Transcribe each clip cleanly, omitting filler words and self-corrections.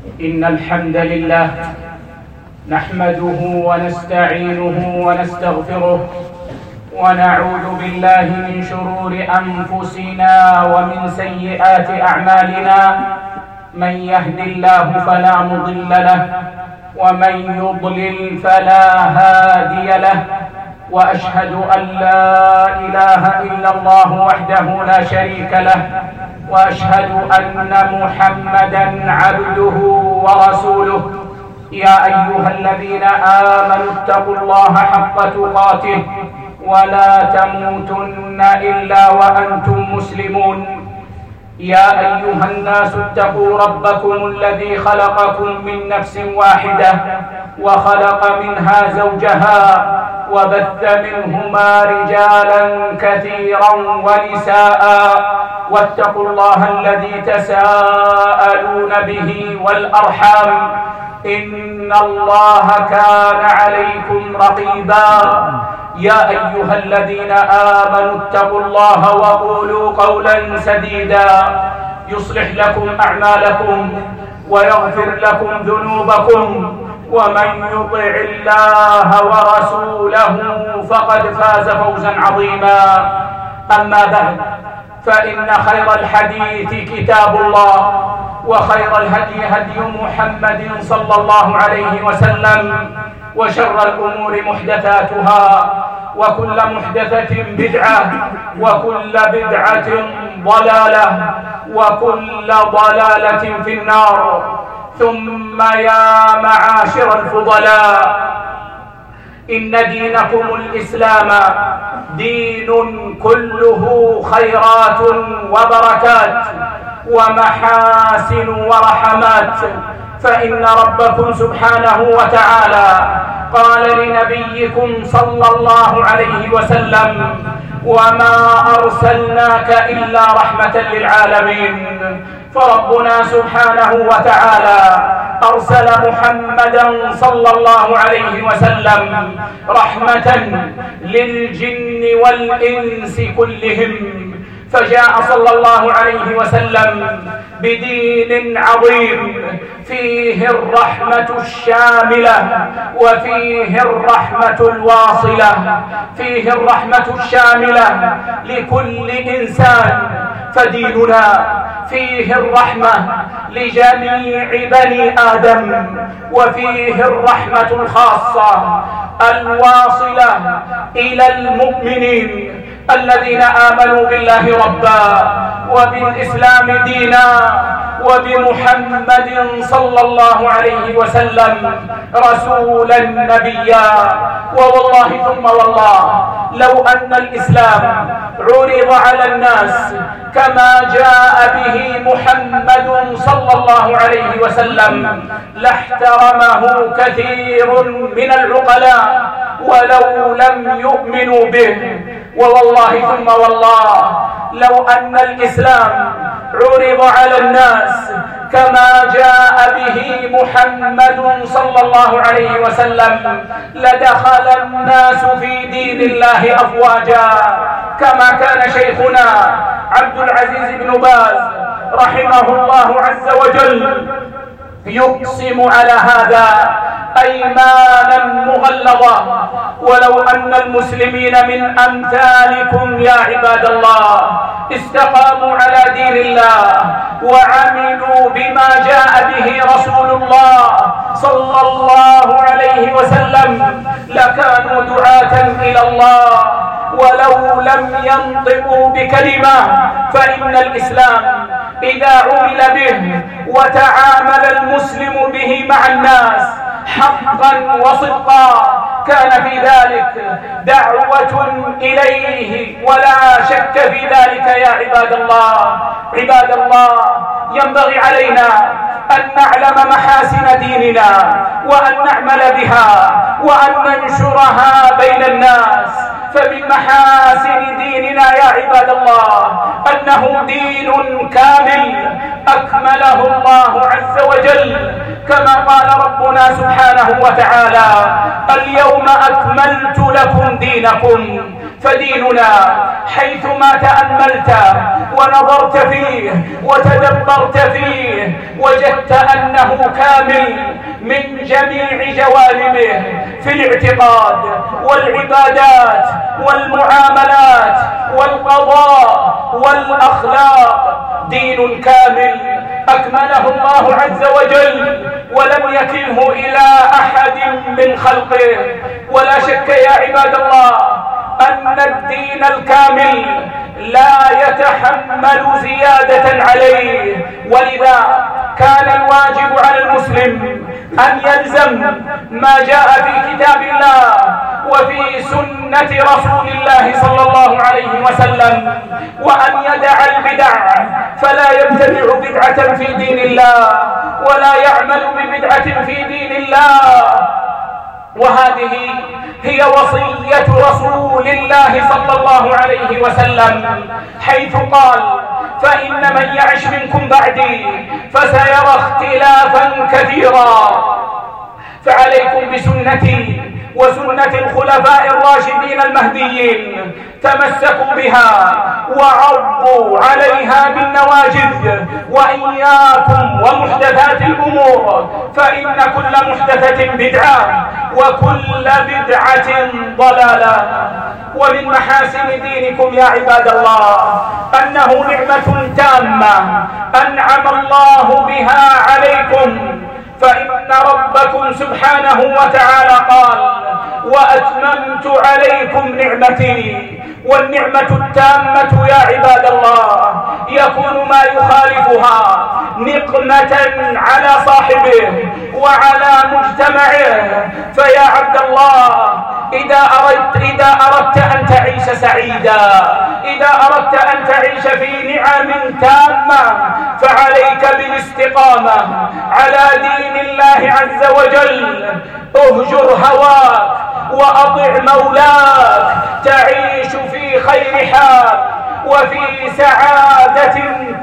إن الحمد لله نحمده ونستعينه ونستغفره ونعوذ بالله من شرور أنفسنا ومن سيئات أعمالنا. من يهد الله فلا مضل له ومن يضلل فلا هادي له، وأشهد أن لا إله إلا الله وحده لا شريك له، وأشهد أن محمدًا عبده ورسوله. يا أيها الذين آمنوا اتقوا الله حق تقاته ولا تموتن إلا وأنتم مسلمون. يا أيها الناس اتقوا ربكم الذي خلقكم من نفس واحدة وخلق منها زوجها وبث منهما رجالا كثيرا ونساء، واتقوا الله الذي تساءلون به والأرحام إن الله كان عليكم رقيبا. يا أيها الذين آمنوا اتقوا الله وقولوا قولا سديدا يصلح لكم أعمالكم ويغفر لكم ذنوبكم، ومن يطع الله ورسوله فقد فاز فوزا عظيما. أما بعد، فإن خير الحديث كتاب الله، وخير الهدي هدي محمد صلى الله عليه وسلم، وشر الأمور محدثاتها، وكل محدثة بدعة، وكل بدعة ضلالة، وكل ضلالة في النار. ثم يا معاشر الفضلاء، إن دينكم الإسلام دين كله خيرات وبركات ومحاسن ورحمات، فإن ربكم سبحانه وتعالى قال لنبيكم صلى الله عليه وسلم: وما أرسلناك إلا رحمة للعالمين. فربنا سبحانه وتعالى أرسل محمدا صلى الله عليه وسلم رحمة للجن والإنس كلهم، فجاء صلى الله عليه وسلم بدين عظيم فيه الرحمة الشاملة وفيه الرحمة الواصلة، فيه الرحمة الشاملة لكل إنسان، فديننا فيه الرحمة لجميع بني آدم، وفيه الرحمة الخاصة الواصلة إلى المؤمنين الذين آمنوا بالله ربا، وبالإسلام دينا، وبمحمد صلى الله عليه وسلم رسولا نبيا. ووالله ثم والله، لو أن الإسلام عرض على الناس كما جاء به محمد صلى الله عليه وسلم لاحترمه كثير من العقلاء ولو لم يؤمنوا به. ووالله ثم والله، لو أن الإسلام عرض على الناس كما جاء به محمد صلى الله عليه وسلم لدخل الناس في دين الله أفواجا، كما كان شيخنا عبد العزيز بن باز رحمه الله عز وجل يقسم على هذا أيمانا مغلظة: ولو أن المسلمين من أمثالكم يا عباد الله استقاموا على دين الله وعملوا بما جاء به رسول الله صلى الله عليه وسلم لكانوا دعاة إلى الله، ولو لم ينطقوا بكلمة. فإن الإسلام إذا عمل به وتعامل المسلم به مع الناس حقا وصدقا كان في ذلك دعوة إليه، ولا شك في ذلك يا عباد الله. عباد الله، ينبغي علينا أن نعلم محاسن ديننا وأن نعمل بها وأن ننشرها بين الناس. فمن محاسن ديننا يا عباد الله أنه دين كامل، أكمله الله عز وجل، كما قال ربنا سبحانه وتعالى: اليوم أكملت لكم دينكم. فديننا حيثما تأملت ونظرت فيه وتدبرت فيه وجدت أنه كامل من جميع جوانبه، في الاعتقاد والعبادات والمعاملات والقضاء والأخلاق. دين كامل أكمله الله عز وجل ولم يكله إلى أحد من خلقه. ولا شك يا عباد الله أن الدين الكامل لا يتحمل زيادة عليه، ولذا كان الواجب على المسلم أن يلزم ما جاء في كتاب الله وفي سنة رسول الله صلى الله عليه وسلم، وأن يدع البدع، فلا يبتدع بدعة في دين الله ولا يعمل ببدعة في دين الله. وهذه هي وصية رسول الله صلى الله عليه وسلم، حيث قال: فإن من يعش منكم بعدي فسيرى اختلافا كثيرا، فعليكم بسنتي وسنة الخلفاء الراشدين المهديين، تمسكوا بها وعضوا عليها بالنواجذ، وإياكم ومحدثات الأمور، فإن كل محدثة بدعة وكل بدعة ضلالة. ومن محاسن دينكم يا عباد الله أنه نعمة تامة أنعم الله بها عليكم، فإن ربكم سبحانه وتعالى قال: وأتممت عليكم نعمتي. والنعمة التامة يا عباد الله يكون ما يخالفها نقمة على صاحبه وعلى مجتمعه. فيا عبد الله، إذا أردت أن تعيش سعيدا، إذا أردت أن تعيش في نعم تامة، فعليك بالاستقامة على دين الله عز وجل. اهجر هواك وأطع مولاك، تعيش في خير حال وفي سعادة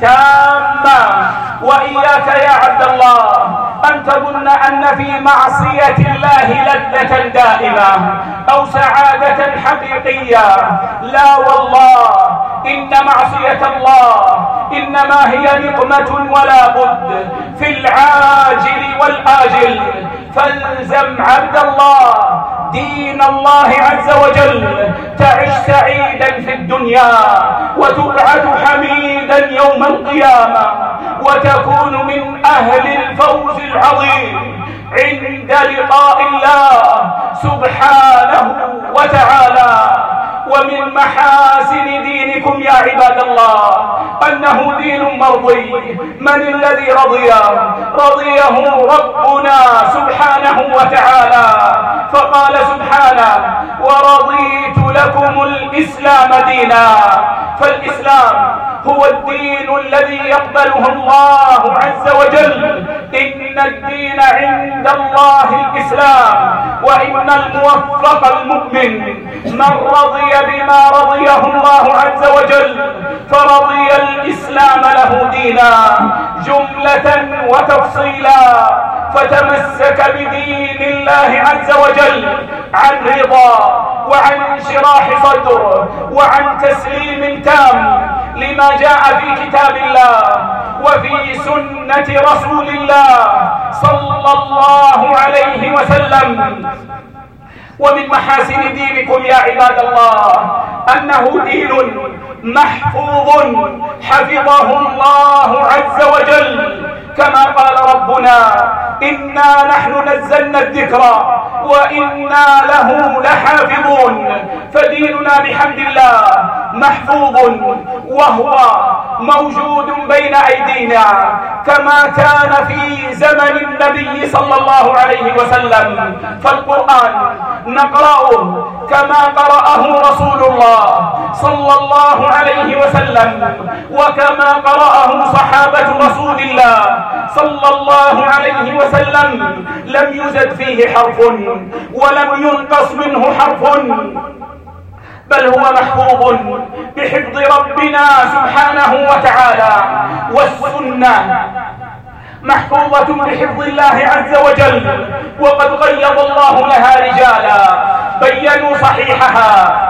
تامة. وإياك يا عبد الله أن تظن أن في معصية الله لذة دائمة أو سعادة حقيقية. لا والله، إن معصية الله إنما هي نقمة ولا بد في العاجل والآجل. فالزم عبد الله دين الله عز وجل، تعش سعيدا في الدنيا وتبعث حميدا يوم القيامة، وتكون من أهل الفوز العظيم عند لقاء الله سبحانه وتعالى. ومن محاسن دينكم يا عباد الله أنه دين مرضي. من الذي رضيه ربنا سبحانه وتعالى، فقال سبحانه: ورضيت لكم الإسلام دينا. فالإسلام هو الدين الذي يقبله الله عز وجل. إن الدين عند الله الإسلام، وإن الموفق المؤمن من رضي بما رضيه الله عز وجل فرضي الإسلام له دينا جملة وتفصيلا. فتمسك بدين الله عز وجل عن رضا وعن انشراح صدر وعن تسليم تام لما جاء في كتاب الله وفي سنة رسول الله صلى الله عليه وسلم. ومن محاسن دينكم يا عباد الله أنه دين محفوظ حفظه الله عز وجل، كما قال ربنا: إنا نحن نزلنا الذكر وإنا له لحافظون. فديننا بحمد الله محفوظ وهو موجود بين أيدينا، كما كان في زمن النبي صلى الله عليه وسلم. فالقرآن نقرأه كما قرأه رسول الله صلى الله عليه وسلم، وكما قرأه صحابة رسول الله صلى الله عليه وسلم، لم يزد فيه حرف ولم ينقص منه حرف، بل هو محفوظ بحفظ ربنا سبحانه وتعالى. والسنة السنة محفوظة بحفظ الله عز وجل، وقد غيظ الله لها رجالا بينوا صحيحها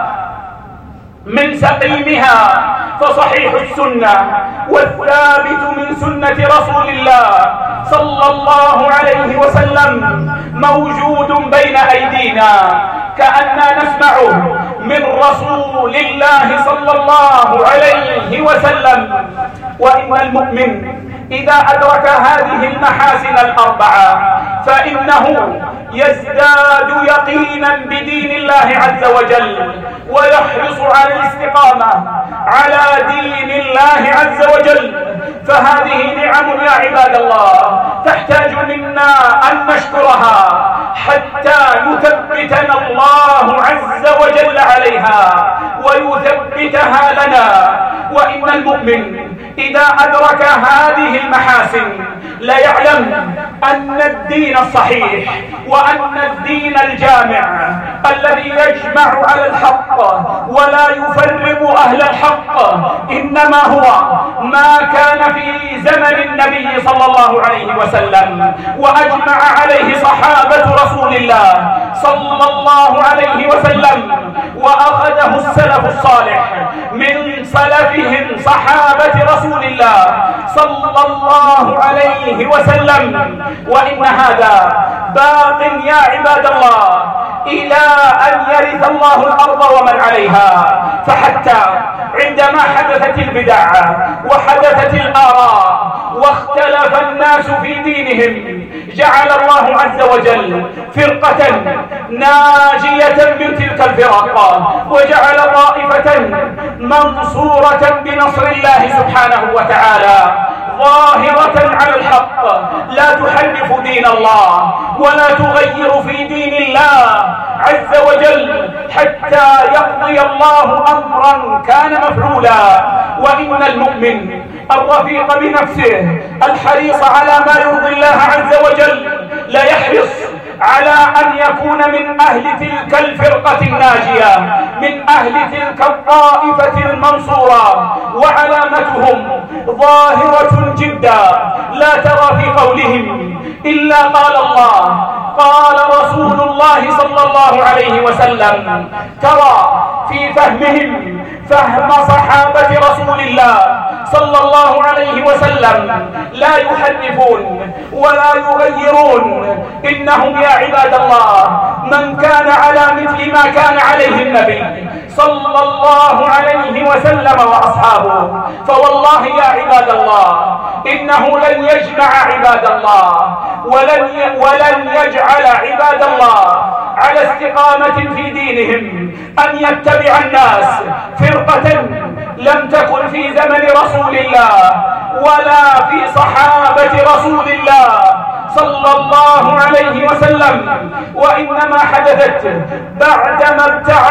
من سقيمها. فصحيح السنة والثابت من سنة رسول الله صلى الله عليه وسلم موجود بين أيدينا كأننا نسمعه من رسول الله صلى الله عليه وسلم. وإن المؤمن إذا أدرك هذه المحاسن الأربعة فإنه يزداد يقينا بدين الله عز وجل، ويحرص على الاستقامة على دين الله عز وجل. فهذه نعم يا عباد الله تحتاج منا أن نشكرها حتى يثبتنا الله عز وجل عليها ويثبتها لنا. وإن المؤمن إذا أدرك هذه المحاسن ليعلم أن الدين الصحيح وأن الدين الجامع الذي يجمع على الحق ولا يفرق أهل الحق إنما هو ما كان في زمن النبي صلى الله عليه وسلم وأجمع عليه صحابة رسول الله صلى الله عليه وسلم، وأخذه السلف الصالح من سلفهم صحابة رسول الله صلى الله عليه وسلم. وإن هذا باق يا عباد الله إلى أن يرث الله الأرض ومن عليها. فحتى عندما حدثت البدع وحدثت الآراء واختلف الناس في دينهم جعل الله عز وجل فرقة ناجية من تلك الفرق، وجعل طائفة منصورة بنصر الله سبحانه وتعالى ظاهرة على الحق لا تحرف دين الله ولا تغير في دين الله عز وجل حتى يقضي الله أمرا كان مفعولا. وإن المؤمن الرفيق بنفسه الحريص على ما يرضي الله عز وجل لا يحرص على أن يكون من أهل تلك الفرقة الناجية، من أهل تلك الطائفة المنصورة، وعلامتهم ظاهرة جدا لا ترى في قولهم إلا قال الله قال رسول الله صلى الله عليه وسلم. ترى في فهمهم فهم صحابة رسول الله صلى الله عليه وسلم لا يحرفون ولا يغيرون. إنهم يا عباد الله من كان على مثل ما كان عليه النبي صلى الله عليه وسلم وأصحابه فوالله يا عباد الله إنه لن يجمع عباد الله ولن يجعل عباد الله على استقامة في دينهم أن يتبع الناس فرقة لم تكن في زمن رسول الله ولا في صحابة رسول الله صلى الله عليه وسلم، وإنما حدثت بعدما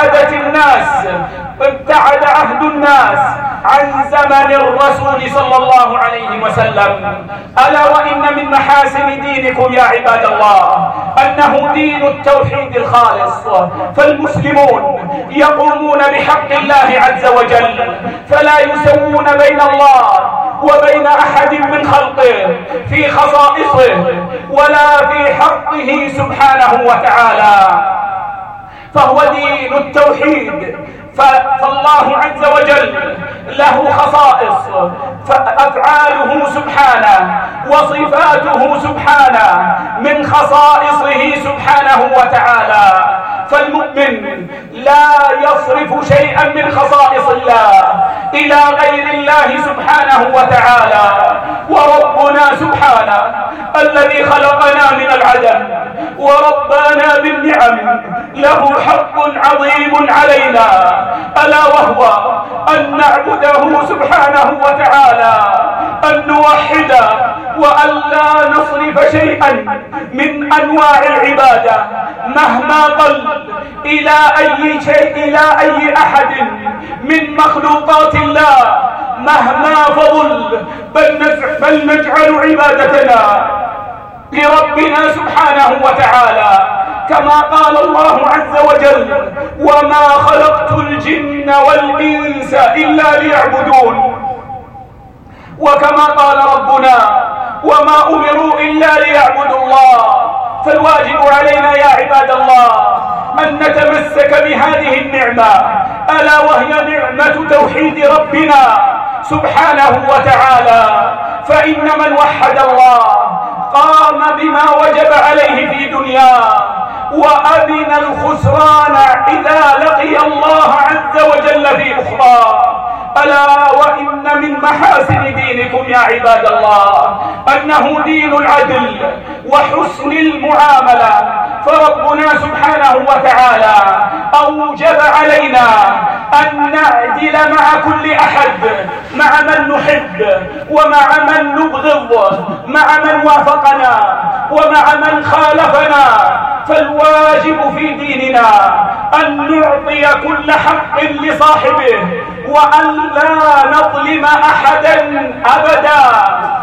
ابتعد عهد الناس عن زمن الرسول صلى الله عليه وسلم. ألا وإن من محاسن دينكم يا عباد الله أنه دين التوحيد الخالص، فالمسلمون يقومون بحق الله عز وجل فلا يسوون بين الله وبين أحد من خلقه في خصائصه ولا في حقه سبحانه وتعالى، فهو دين التوحيد. فالله عز وجل له خصائص فأفعاله سبحانه وصفاته سبحانه من خصائصه سبحانه وتعالى. فالمؤمن لا يصرف شيئا من خصائص الله إلى غير الله سبحانه وتعالى. وربنا سبحانه الذي خلقنا من العدم وربنا بالنعم له حق عظيم علينا، ألا وهو أن نعبده سبحانه وتعالى، أن نوحده، وأن لا نصرف شيئا من أنواع العبادة مهما قل إلى أي أحد من مخلوقات الله مهما فضل، بل نجعل عبادتنا لربنا سبحانه وتعالى كما قال الله عز وجل وما خلقت الجن والإنس إلا ليعبدون. وكما قال ربنا وما أمروا إلا ليعبدوا الله. فالواجب علينا يا عباد الله أن نتمسك بهذه النعمة، ألا وهي نعمة توحيد ربنا سبحانه وتعالى. فإن من وحد الله قام بما وجب عليه في دنياه وأمن الخسران إذا لقي الله عز وجل في أخرى. ألا وإن من محاسن دينكم يا عباد الله أنه دين العدل وحسن المعاملة. فربنا سبحانه وتعالى أوجب علينا أن نعدل مع كل أحد، مع من نحب ومع من نبغض، مع من وافقنا ومع من خالفنا. فالواجب في ديننا أن نعطي كل حق لصاحبه وأن لا نظلم أحدا أبدا.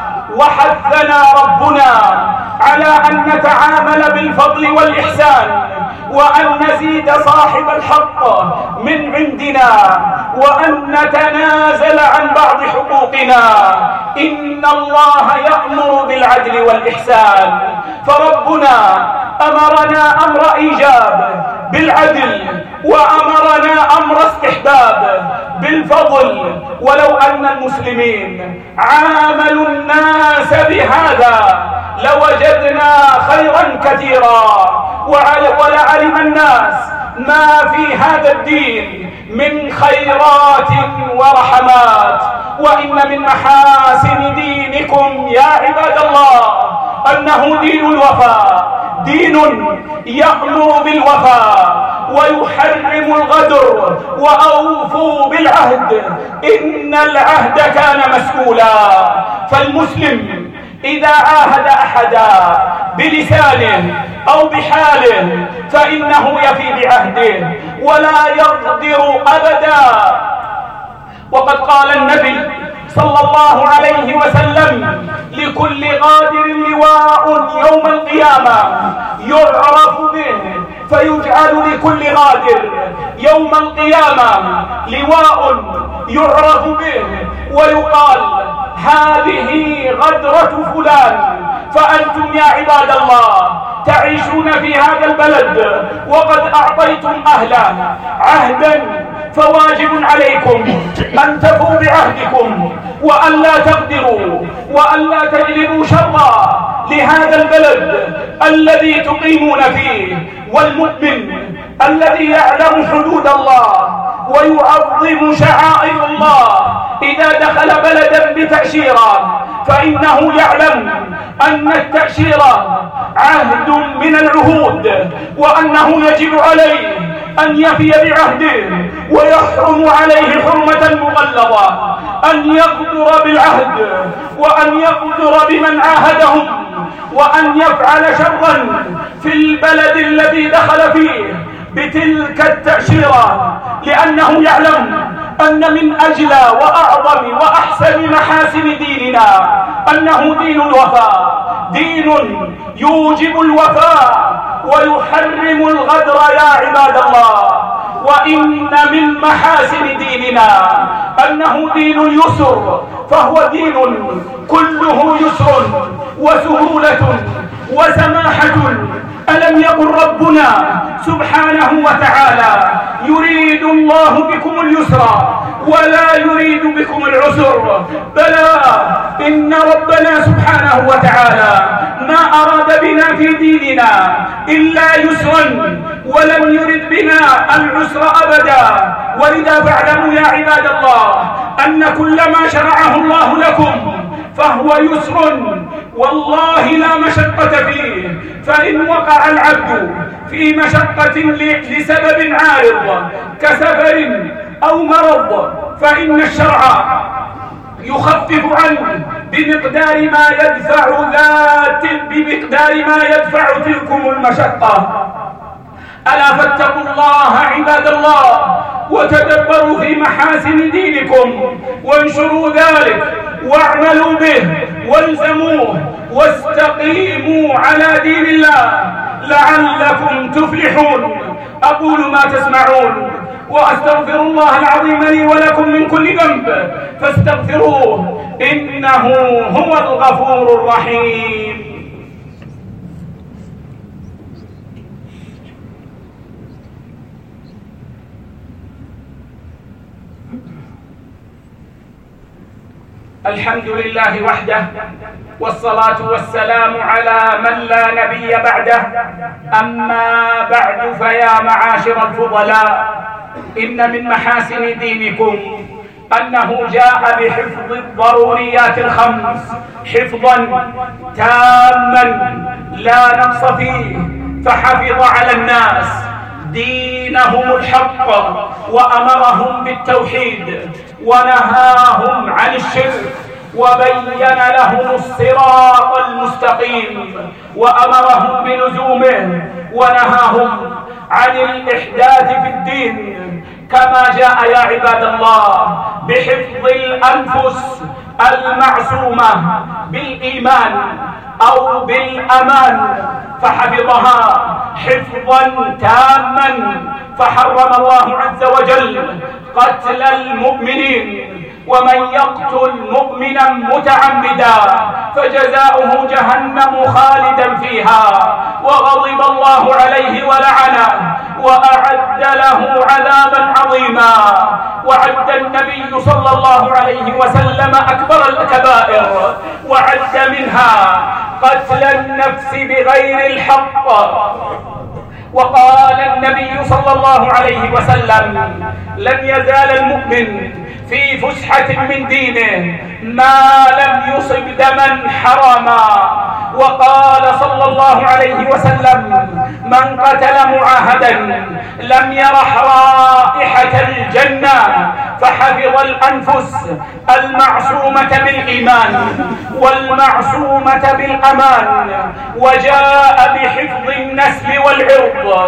وحثنا ربنا على أن نتعامل بالفضل والإحسان وأن نزيد صاحب الحق من عندنا وأن نتنازل عن بعض حقوقنا. إن الله يأمر بالعدل والإحسان. فربنا أمرنا أمر إيجاب بالعدل وأمرنا أمر استحباب بالفضل. ولو أن المسلمين عاملوا الناس بهذا لوجدنا خيرا كثيرا ولعلم الناس ما في هذا الدين من خيرات ورحمات. وإن من محاسن دينكم يا عباد الله أنه دين الوفاء، دين يأمر بالوفاء ويحرم الغدر. وأوفوا بالعهد إن العهد كان مسؤولا. فالمسلم إذا عاهد أحدا بلسانه أو بحاله فإنه يفي بعهده ولا يغدر أبدا. وقد قال النبي صلى الله عليه وسلم لكل غادر لواء يوم القيامة يعرف به، فيجعل لكل غادر يوم القيامة لواء يعرف به ويقال هذه غدرة فلان. فأنتم يا عباد الله تعيشون في هذا البلد وقد أعطيتم أهله عهدا، فواجب عليكم أن تفوا بعهدكم وأن لا تغدروا وأن لا تجلبوا شرا لهذا البلد الذي تقيمون فيه. والمؤمن الذي يعلم حدود الله ويعظم شعائر الله إذا دخل بلدا بتأشيرة فإنه يعلم أن التأشيرة عهد من العهود وأنه يجب عليه أن يفي بعهده ويحرم عليه حرمة مغلظة أن يغدر بالعهد وأن يغدر بمن عاهدهم وأن يفعل شرا في البلد الذي دخل فيه بتلك التأشيرة، لأنه يعلم أن من أجلى وأعظم وأحسن محاسن ديننا أنه دين الوفاء، دين يوجب الوفاء ويحرم الغدر يا عباد الله. وإن من محاسن ديننا أنه دين اليسر، فهو دين كله يسر وسهولة وسماحة. ألم يقل ربنا سبحانه وتعالى يريد الله بكم اليسر ولا يريد بكم العسر؟ بلى، إن ربنا سبحانه وتعالى ما أراد بنا في ديننا إلا يسرا ولم يرد بنا العسر أبدا. ولذا فاعلموا يا عباد الله أن كل ما شرعه الله لكم فهو يسر والله لا مشقة فيه. فإن وقع العبد في مشقة لسبب عارض كسفر أو مرض فإن الشرع يخفف عنه بمقدار ما يدفع تلكم المشقة. ألا فاتقوا الله عباد الله وتدبروا في محاسن دينكم وانشروا ذلك واعملوا به والزموه واستقيموا على دين الله لعلكم تفلحون. أقول ما تسمعون وأستغفر الله العظيم لي ولكم من كل ذنب فاستغفروه إنه هو الغفور الرحيم. الحمد لله وحده، والصلاة والسلام على من لا نبي بعده. أما بعد، فيا معاشر الفضلاء، إن من محاسن دينكم أنه جاء بحفظ الضروريات الخمس حفظا تاما لا نقص فيه، فحفظ على الناس دينهم الحق وأمرهم بالتوحيد ونهاهم عن الشرك وبين لهم الصراط المستقيم وأمرهم بلزومه ونهاهم عن الإحداث في الدين، كما جاء يا عباد الله بحفظ الأنفس المعصومة بالإيمان أو بالأمان، فحفظها حفظا تاما، فحرم الله عز وجل قتل المؤمنين، ومن يقتل مؤمنا متعمدا فجزاؤه جهنم خالدا فيها وغضب الله عليه ولعنه وأعد له عذابا عظيما. وعد النبي صلى الله عليه وسلم أكبر الكبائر، وعد منها قتل النفس بغير الحق، وقال النبي صلى الله عليه وسلم: لن يزال المؤمن في فسحة من دينه ما لم يصب دما حراما. وقال صلى الله عليه وسلم: من قتل معاهدا لم يرح رائحة الجنة. فحفظ الأنفس المعصومة بالإيمان والمعصومة بالأمان، وجاء بحفظ النسل والعرض،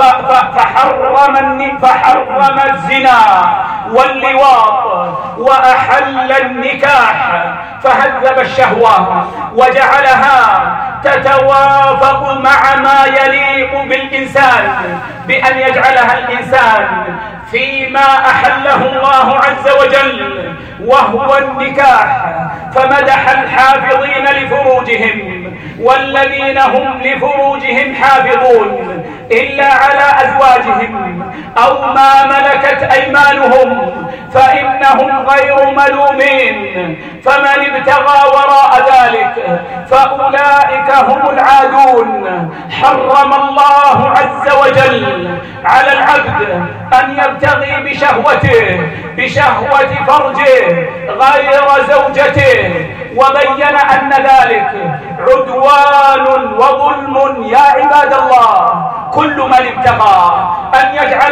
فحرم الزنا واللواط وأحل النكاح، فهذب الشهوة وجعلها تتوافق مع ما يليق بالإنسان، بأن يجعلها الإنسان فيما أحله الله عز وجل وهو النكاح. فمدح الحافظين لفروجهم والذين هم لفروجهم حافظون إلا على أزواجهم أو ما ملكت أيمانهم فإنهم غير ملومين، فمن ابتغى وراء ذلك فأولئك هم العادون. حرم الله عز وجل على العبد أن يبتغي بشهوة فرجه غير زوجته، وبين أن ذلك عدوان وظلم. يا عباد الله، كل من ابتغى أن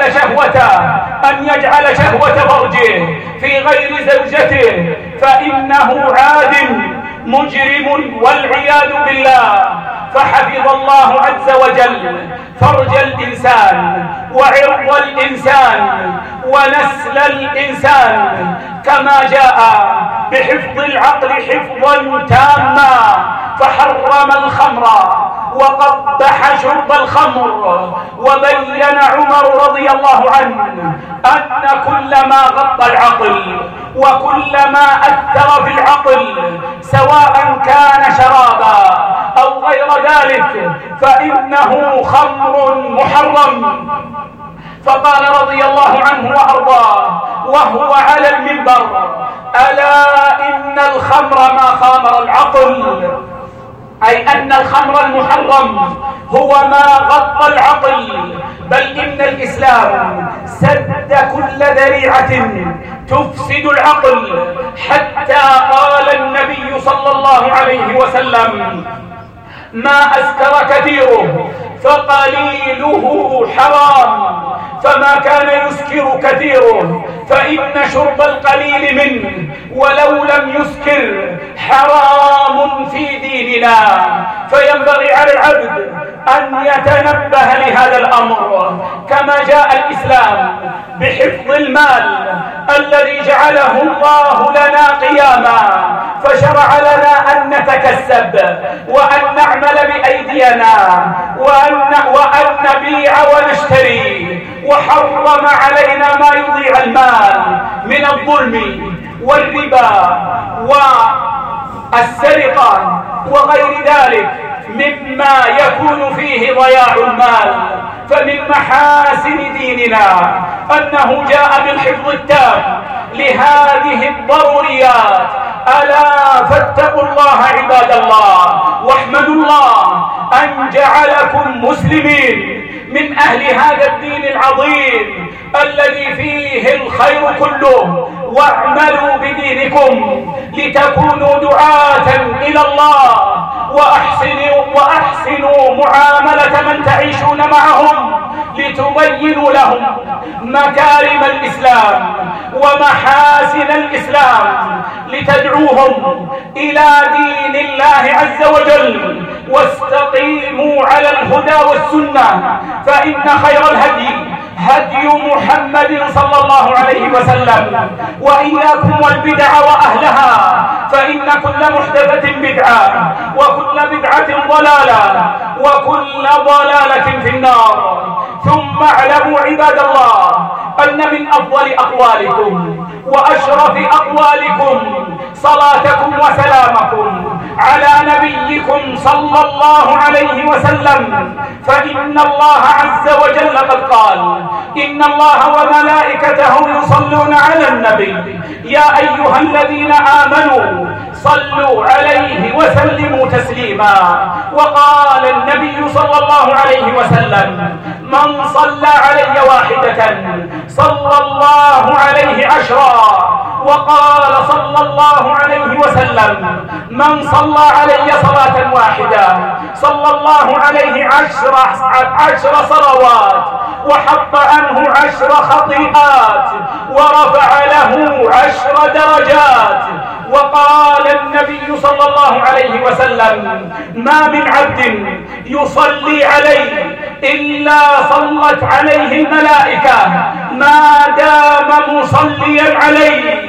يجعل شهوة فرجه في غير زوجته فإنه عاد مجرم والعياذ بالله. فحفظ الله عز وجل فرج الإنسان وعرض الإنسان ونسل الإنسان، كما جاء بحفظ العقل حفظا تاما، فحرم الخمر وقبح شرب الخمر. وبين عمر رضي الله عنه أن كل ما غطى العقل وكل ما أثر في العقل سواء كان شرابا أو غير ذلك فإنه خمر محرم. فقال رضي الله عنه وأرضاه وهو على المنبر: ألا إن الخمر ما خامر العقل، أي أن الخمر المحرم هو ما غطى العقل، بل إن الإسلام سد كل ذريعة تفسد العقل، حتى قال النبي صلى الله عليه وسلم: ما أسكر كثيره فقليله حرام، فما كان يسكر كثيره فإن شرب القليل منه ولو لم يسكر حرام في ديننا. فينبغي على العبد أن يتنبه لهذا الأمر، كما جاء الإسلام بحفظ المال الذي جعله الله لنا قياما، فشرع لنا أن نتكسب وأن نعمل بأيدينا وأن نبيع ونشتري وحرم علينا ما يضيع المال من الظلم والربا والسرقة وغير ذلك مما يكون فيه ضياع المال. فمن محاسن ديننا أنه جاء بالحفظ التام لهذه الضروريات. ألا فاتقوا الله عباد الله، واحمدوا الله أن جعلكم مسلمين من أهل هذا الدين العظيم الذي فيه الخير كله. واعملوا بدينكم لتكونوا دعاة إلى الله، وأحسنوا معاملة من تعيشون معهم لتبينوا لهم مكارم الإسلام ومحاسن الإسلام، لتدعوهم إلى دين الله عز وجل. واستقيموا على الهدى والسنة، فإن خير الهدي هدي محمد صلى الله عليه وسلم. وإياكم والبدع وأهلها، فإن كل محدثة بدعة وكل بدعة ضلالة وكل ضلالة في النار. ثم اعلموا عباد الله أن من أفضل أقوالكم وأشرف أقوالكم صلاتكم وسلامكم على نبيكم صلى الله عليه وسلم. فإن الله عز وجل قد قال: إن الله وملائكته يصلون على النبي يا أيها الذين آمنوا صلوا عليه وسلموا تسليما. وقال النبي صلى الله عليه وسلم: من صلى علي واحدة صلى الله عليه 10. وقال صلى الله عليه وسلم: من صلى علي صلاة واحدة صلى الله عليه 10 صلوات، وحط عنه 10 خطيئات، ورفع له 10 درجات. وقال النبي صلى الله عليه وسلم: ما من عبد يصلي عليه إلا صلت عليه الملائكة ما دام مصليا عليه.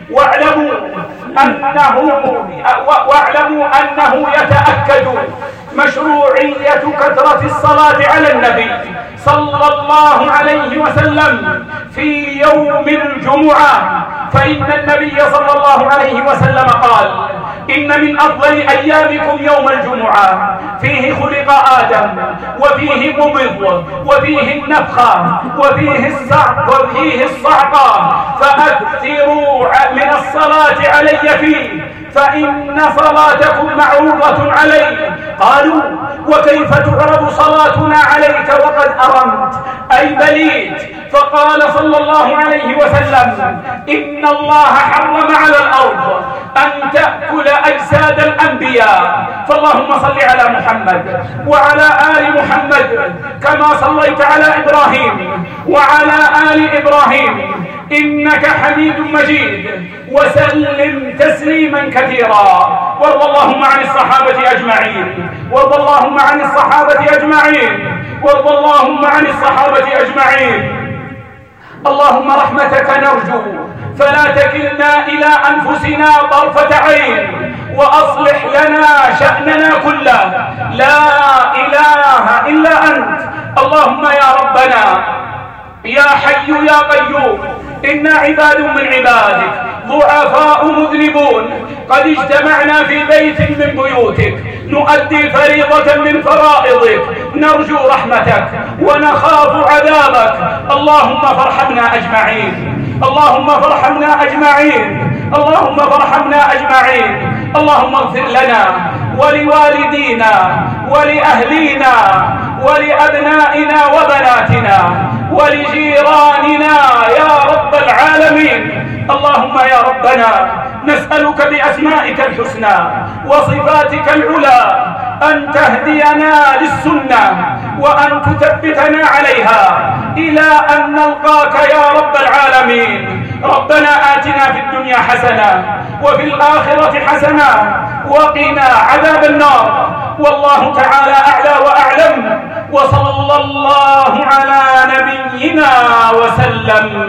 واعلموا أنه يتأكد مشروعية كثرة الصلاة على النبي صلى الله عليه وسلم في يوم الجمعة. فإن النبي صلى الله عليه وسلم قال: إن من أفضل أيامكم يوم الجمعة، فيه خلق آدم، وفيه قبض، وفيه النفخة، وفيه الصعقة، فأكثروا من الصلاة علي فيه، فإن صلاتكم معروضة علي. قالوا: وكيف تعرض صلاتنا عليك وقد أرمت أي بليت؟ فقال صلى الله عليه وسلم: إن الله حرم على الأرض أن تأكل أجساد الأنبياء. فاللهم صل على محمد وعلى آل محمد كما صليت على إبراهيم وعلى آل إبراهيم إنك حميد مجيد، وسلم تسليما كثيرا. وارض اللهم عن الصحابة أجمعين، وارض اللهم عن الصحابة أجمعين، وارض اللهم عن الصحابة أجمعين. اللهم رحمتك نرجو، فلا تكلنا إلى أنفسنا طرفة عين، وأصلح لنا شأننا كله، لا إله إلا أنت. اللهم يا ربنا يا حي يا قيوم، إنا عباد من عبادك ضعفاء مذنبون، قد اجتمعنا في بيت من بيوتك نؤدي فريضة من فرائضك، نرجو رحمتك ونخاف عذابك. اللهم فارحمنا أجمعين، اللهم فارحمنا أجمعين، اللهم فارحمنا أجمعين. اللهم اغفر لنا ولوالدينا ولأهلينا ولأبنائنا وبناتنا ولجيراننا يا رب العالمين. اللهم يا ربنا نسألك بأسمائك الحسنى وصفاتك العلى أن تهدينا للسنة وأن تثبتنا عليها إلى أن نلقاك يا رب العالمين. ربنا آتنا في الدنيا حسنة وفي الآخرة حسنة وقنا عذاب النار. والله تعالى أعلى وأعلم، وصلى الله على نبينا وسلم.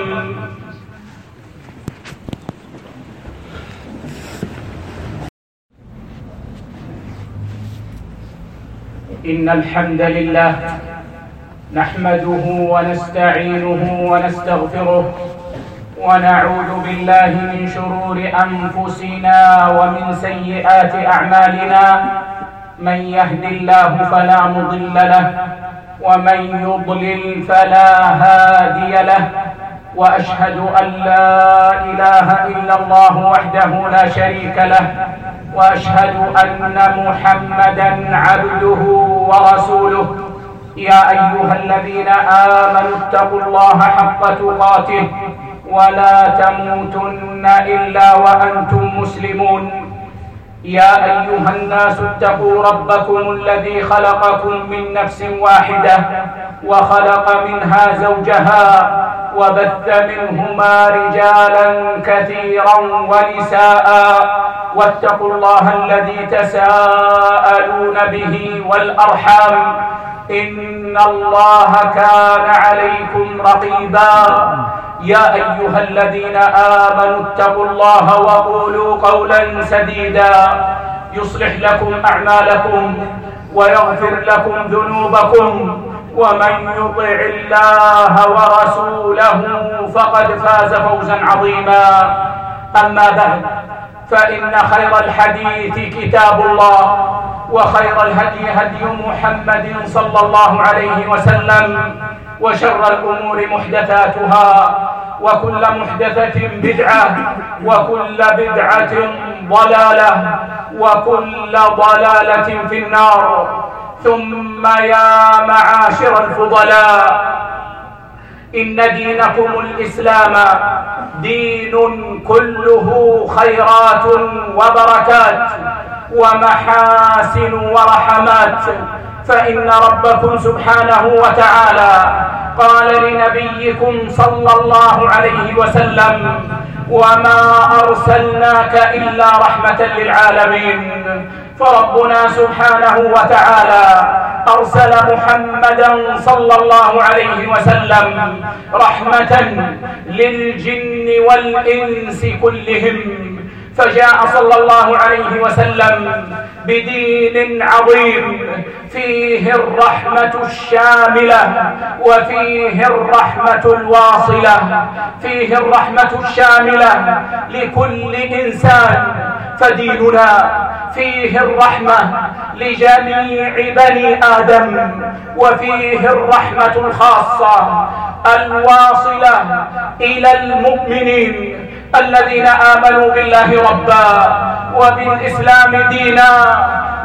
إن الحمد لله نحمده ونستعينه ونستغفره ونعوذ بالله من شرور أنفسنا ومن سيئات أعمالنا. من يهد الله فلا مضل له ومن يضلل فلا هادي له، وأشهد أن لا إله إلا الله وحده لا شريك له، وأشهد أن محمدا عبده ورسوله. يا أيها الذين آمنوا اتقوا الله حق تقاته ولا تموتن إلا وأنتم مسلمون. يا أيها الناس اتقوا ربكم الذي خلقكم من نفس واحدة وخلق منها زوجها وبث منهما رجالا كثيرا ونساء، واتقوا الله الذي تساءلون به والأرحام إن الله كان عليكم رقيبا. يا أيها الذين آمنوا اتقوا الله وقولوا قولا سديدا يصلح لكم أعمالكم ويغفر لكم ذنوبكم، ومن يطع الله ورسوله فقد فاز فوزا عظيما. أما بعد، فإن خير الحديث كتاب الله، وخير الهدي هدي محمد صلى الله عليه وسلم، وشر الأمور محدثاتها، وكل محدثة بدعة، وكل بدعة ضلالة، وكل ضلالة في النار. ثم يا معاشر الفضلاء، إن دينكم الإسلام دين كله خيرات وبركات ومحاسن ورحمات، فإن ربكم سبحانه وتعالى قال لنبيكم صلى الله عليه وسلم: وما أرسلناك إلا رحمة للعالمين. فربنا سبحانه وتعالى أرسل محمدا صلى الله عليه وسلم رحمة للجن والإنس كلهم، فجاء صلى الله عليه وسلم بدين عظيم فيه الرحمة الشاملة وفيه الرحمة الواصلة، فيه الرحمة الشاملة لكل إنسان، فديننا فيه الرحمة لجميع بني آدم، وفيه الرحمة الخاصة الواصلة إلى المؤمنين الذين آمنوا بالله ربا وبالإسلام دينا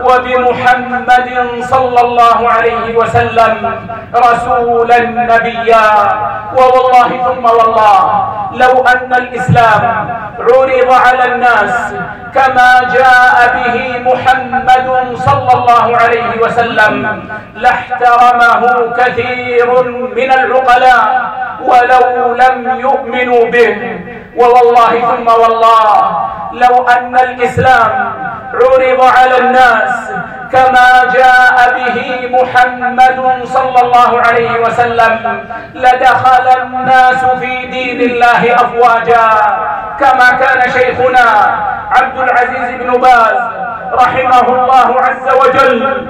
وبمحمد صلى الله عليه وسلم رسولا نبيا. ووالله ثم والله، لو أن الإسلام عرض على الناس كما جاء به محمد صلى الله عليه وسلم لاحترمه كثير من العقلاء ولو لم يؤمنوا به. ووالله ثم والله، لو أن الإسلام عرض على الناس كما جاء به محمد صلى الله عليه وسلم لدخل الناس في دين الله أفواجا، كما كان شيخنا عبد العزيز بن باز رحمه الله عز وجل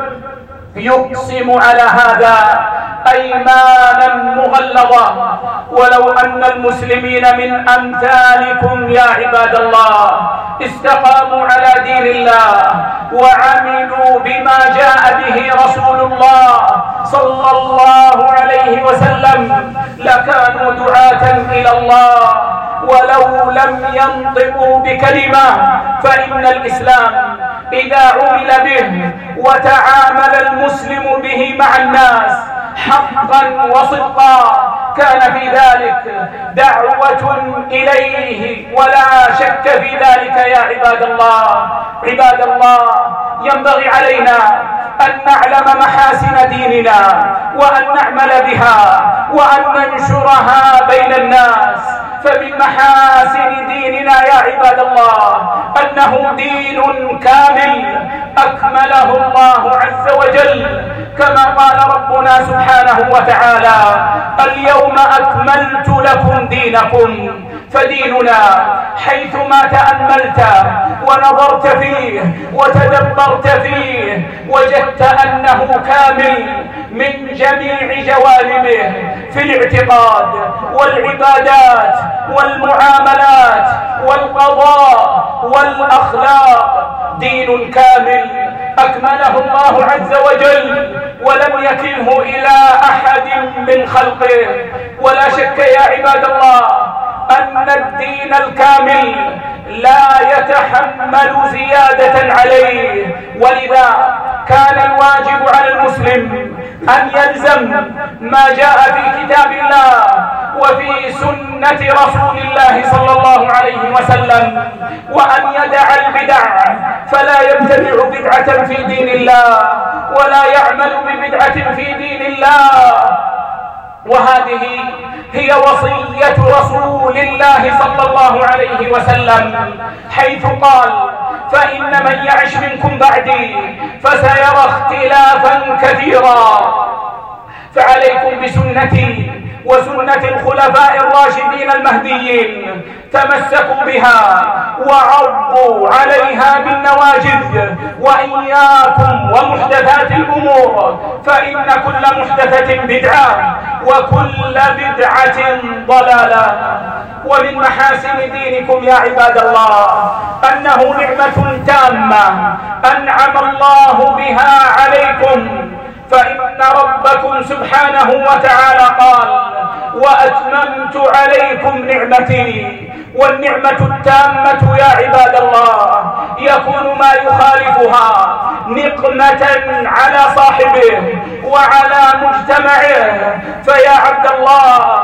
يقسم على هذا أيمانا مغلظة. ولو أن المسلمين من أمثالكم يا عباد الله استقاموا على دين الله وعملوا بما جاء به رسول الله صلى الله عليه وسلم لكانوا دعاة إلى الله، ولو لم ينطقوا بكلمة. فإن الإسلام إذا عمل به وتعامل المسلم به مع الناس حقا وصدقا كان في ذلك دعوة إليه، ولا شك في ذلك يا عباد الله. عباد الله، ينبغي علينا أن نعلم محاسن ديننا وأن نعمل بها وأن ننشرها بين الناس. فمن محاسن ديننا يا عباد الله أنه دين كامل أكمله الله عز وجل، كما قال ربنا سبحانه وتعالى: اليوم أكملت لكم دينكم. فديننا حيثما تأملت ونظرت فيه وتدبرت فيه وجدت أنه كامل من جميع جوانبه في الاعتقاد والعبادات والمعاملات والقضاء والأخلاق. دين كامل أكمله الله عز وجل ولم يكله إلى أحد من خلقه. ولا شك يا عباد الله أن الدين الكامل لا يتحمل زيادة عليه، ولذا كان الواجب على المسلم أن يلزم ما جاء في كتاب الله وفي سنة رسول الله صلى الله عليه وسلم، وأن يدع البدع فلا يبتدع بدعة في دين الله ولا يعمل ببدعة في دين الله. وهذه هي وصية رسول الله صلى الله عليه وسلم، حيث قال: فإن من يعش منكم بعدي فسيرى اختلافا كثيرا، فعليكم بسنتي وسنة الخلفاء الراشدين المهديين، تمسكوا بها وعضوا عليها بالنواجذ، وإياكم ومحدثات الأمور، فإن كل محدثة بدعة وكل بدعة ضلالة. ومن محاسن دينكم يا عباد الله أنه نعمة تامة أنعم الله بها عليكم، فإن ربكم سبحانه وتعالى قال: وأتممت عليكم نعمتي. والنعمة التامة يا عباد الله يكون ما يخالفها نقمة على صاحبه وعلى مجتمعه. فيا عبد الله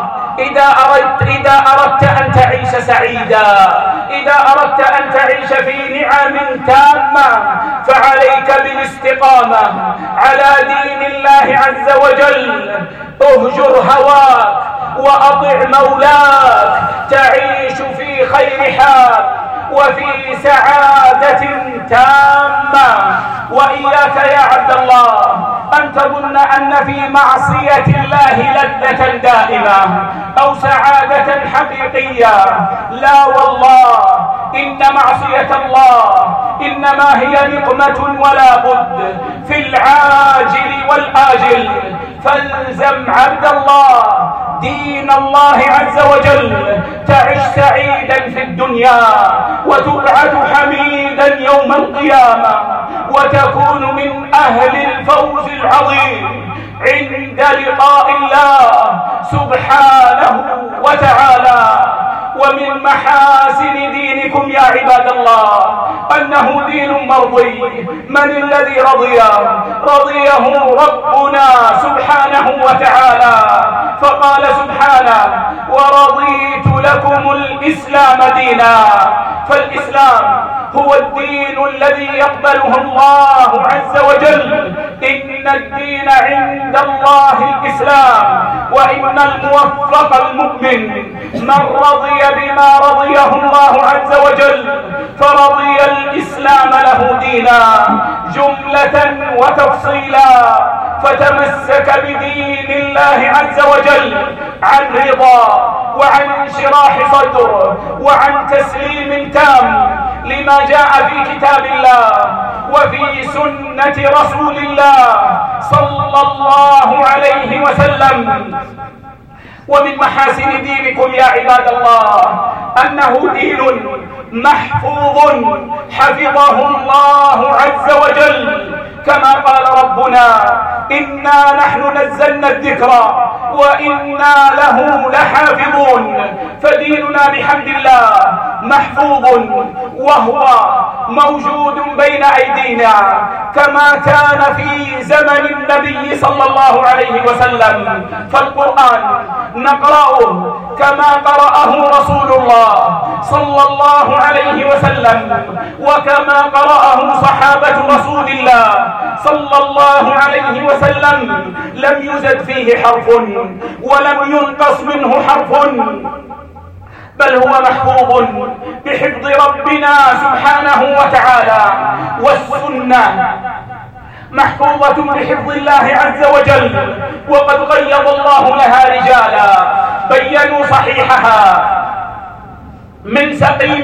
إذا أردت أن تعيش سعيدا، إذا أردت أن تعيش في نعم تامة، فعليك بالاستقامة على دين الله عز وجل. اهجر هواك وأطع مولاك، تعيش في خير حال وفي سعادة تامة. وإياك يا عبد الله أن تظن أن في معصية الله لذة دائمة أو سعادة حقيقية. لا والله، إن معصية الله إنما هي نقمة ولا بد في العاجل والآجل. فالزم عبد الله دين الله عز وجل، تعش سعيدا في الدنيا وتبعث حميدا يوم القيامة، وتكون من أهل الفوز العظيم عند لقاء الله سبحانه وتعالى. ومن محاسن دينكم يا عباد الله أنه دين مرضي. من الذي رضيه ربنا سبحانه وتعالى، فقال سبحانه: ورضيت لكم الإسلام دينا. فالإسلام هو الدين الذي يقبله الله عز وجل. إن الدين عند الله الإسلام، وإن الموفق المؤمن من رضي بما رضيه الله عز وجل فرضي الإسلام له دينا جملة وتفصيلا. فتمسك بدين الله عز وجل عن رضا وعن انشراح صدر وعن تسليم تام لما جاء في كتاب الله وفي سنة رسول الله صلى الله عليه وسلم. ومن محاسن دينكم يا عباد الله أنه دين محفوظ حفظه الله عز وجل، كما قال ربنا: إنا نحن نزلنا الذكر وإنا له لحافظون. فديننا بحمد الله محفوظ وهو موجود بين أيدينا كما كان في زمن النبي صلى الله عليه وسلم. فالقرآن نقرأه كما قرأه رسول الله صلى الله عليه وسلم، وكما قرأه صحابة رسول الله صلى الله عليه وسلم، لم يزد فيه حرف ولم ينقص منه حرف، بل هو محفوظ بحفظ ربنا سبحانه وتعالى. والسنة محفوظة بحفظ الله عز وجل، وقد قيض الله لها رجالا بينوا صحيحها من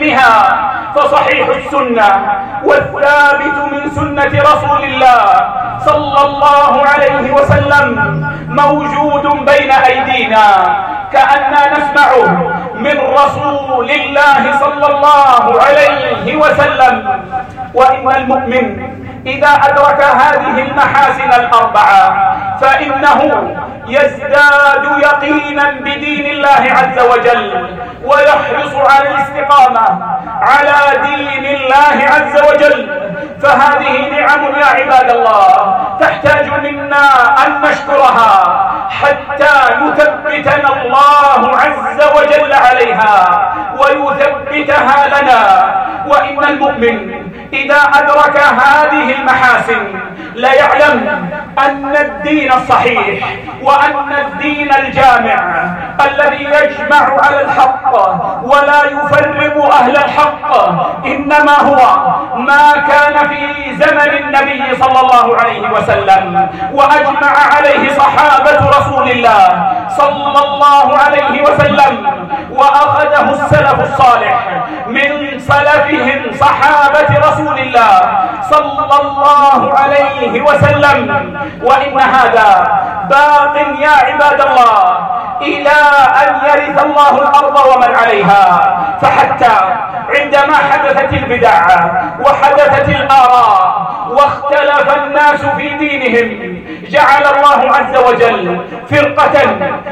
سقيمها. فصحيح السنة والثابت من سنة رسول الله صلى الله عليه وسلم موجود بين أيدينا كأننا نسمعه من رسول الله صلى الله عليه وسلم. وإن المؤمن إذا أدرك هذه المحاسن الأربعة فإنه يزداد يقينا بدين الله عز وجل ويحرص على الاستقامة على دين الله عز وجل. فهذه نعم يا عباد الله تحتاج منا أن نشكرها حتى يثبتنا الله عز وجل عليها ويثبتها لنا. وإن المؤمن إذا أدرك هذه المحاسن لا يعلم أن الدين الصحيح وأن الدين الجامع الذي يجمع على الحق ولا يفرق أهل الحق إنما هو ما كان في زمن النبي صلى الله عليه وسلم وأجمع عليه صحابة رسول الله صلى الله عليه وسلم، وأخذه السلف الصالح من سلفهم صحابة رسول الله صلى الله عليه وسلم. وإن هذا باق يا عباد الله إلى أن يرث الله الأرض ومن عليها. فحتى عندما حدثت البدع وحدثت الآراء واختلف الناس في دينهم جعل الله عز وجل فرقة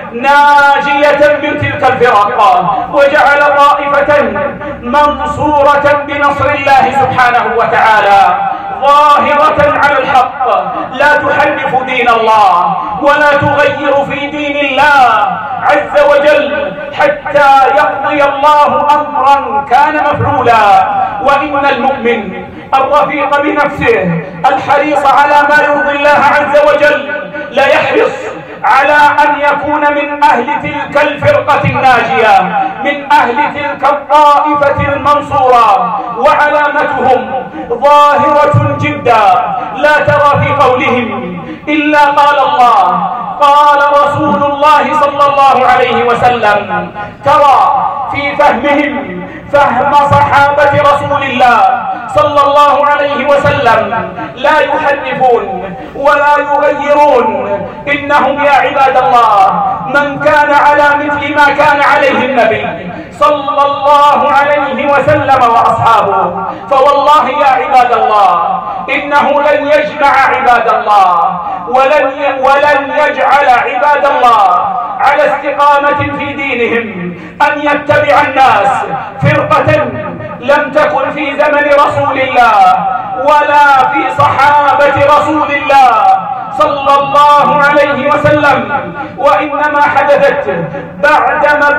ناجية من تلك الفرق وجعل طائفة منصورة بنصر الله سبحانه وتعالى ظاهرة على الحق لا تحرف دين الله ولا تغير في دين الله عز وجل حتى يقضي الله أمرا كان مفعولا. وإن المؤمن الرفيق بنفسه الحريص على ما يرضي الله عز وجل لا يحرص على أن يكون من أهل تلك الفرقة الناجية من أهل تلك الطائفة المنصورة، وعلامتهم ظاهرة جدا لا ترى في قولهم إلا قال الله قال رسول الله صلى الله عليه وسلم. ترى في فهمهم فهم صحابة رسول الله صلى الله عليه وسلم لا يحرفون ولا يغيرون. إنهم يا عباد الله من كان على مثل ما كان عليه النبي صلى الله عليه وسلم وأصحابه فوالله يا عباد الله إنه لن يجمع عباد الله ولن يجعل عباد الله على استقامة في دينهم أن يتبع الناس فرقة لم تكن في زمن رسول الله ولا في صحابة رسول الله صلى الله عليه وسلم، وإنما حدثت بعدما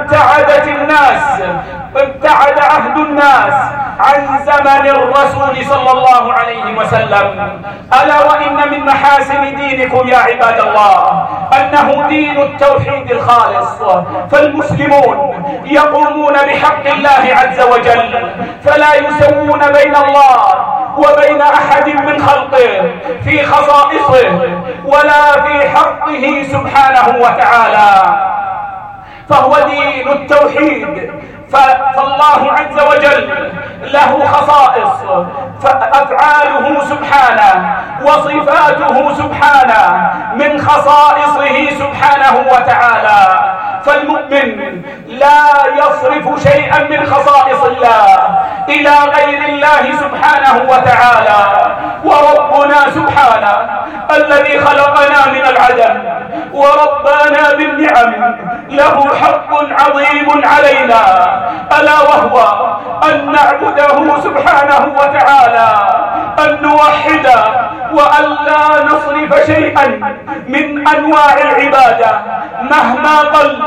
ابتعد عهد الناس عن زمن الرسول صلى الله عليه وسلم. ألا وإن من محاسن دينكم يا عباد الله أنه دين التوحيد الخالص، فالمسلمون يقومون بحق الله عز وجل فلا يسوون بين الله وبين أحد من خلقه في خصائصه ولا في حقه سبحانه وتعالى، فهو دين التوحيد. فالله عز وجل له خصائص فأفعاله سبحانه وصفاته سبحانه من خصائصه سبحانه وتعالى. فالمؤمن لا يصرف شيئا من خصائص الله إلى غير الله سبحانه وتعالى. وربنا سبحانه الذي خلقنا من العدم وربنا بالنعم له حق عظيم علينا، ألا وهو أن نعبده سبحانه وتعالى، أن نوحده، وأن لا نصرف شيئا من أنواع العبادة مهما قل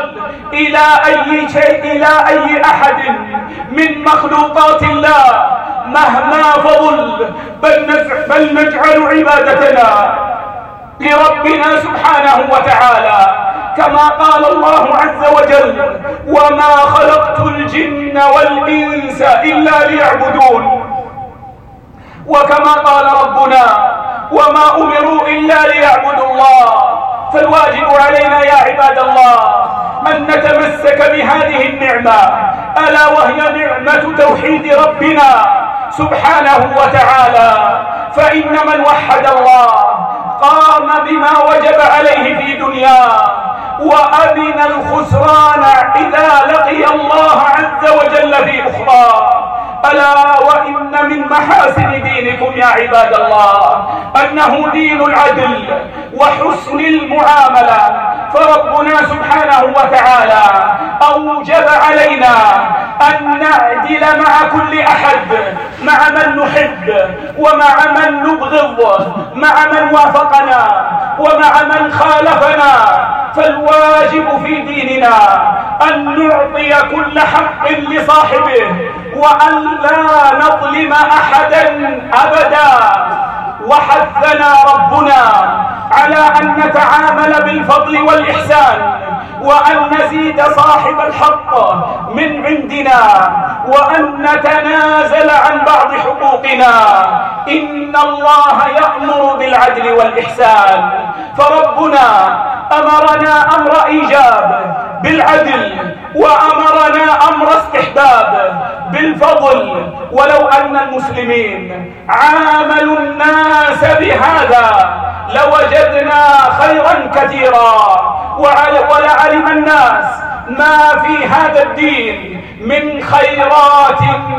إلى أي أحد من مخلوقات الله مهما فضل، بل نجعل عبادتنا لربنا سبحانه وتعالى كما قال الله عز وجل وما خلقت الجن والإنس إلا ليعبدون، وكما قال ربنا وما أمروا إلا ليعبدوا الله. فالواجب علينا يا عباد الله أن نتمسك بهذه النعمة ألا وهي نعمة توحيد ربنا سبحانه وتعالى. فإن من وحد الله قام بما وجب عليه في دنياه وأمن الخسران إذا لقي الله عز وجل في أخرى. ألا وإن من محاسن دينكم يا عباد الله أنه دين العدل وحسن المعاملة. فربنا سبحانه وتعالى أوجب علينا أن نعدل مع كل أحد، مع من نحب ومع من نبغض، مع من وافقنا ومع من خالفنا. فالواجب في ديننا أن نعطي كل حق لصاحبه وأن لا نظلم أحدا أبدا. وحثنا ربنا على أن نتعامل بالفضل والإحسان وأن نزيد صاحب الحق من عندنا وأن نتنازل عن بعض حقوقنا. إن الله يأمر بالعدل والإحسان، فربنا أمرنا أمر إيجاب بالعدل وأمرنا أمر استحباب بالفضل. ولو أن المسلمين عاملوا الناس بهذا لوجدنا خيرا كثيرا ولعلم الناس ما في هذا الدين من خيرات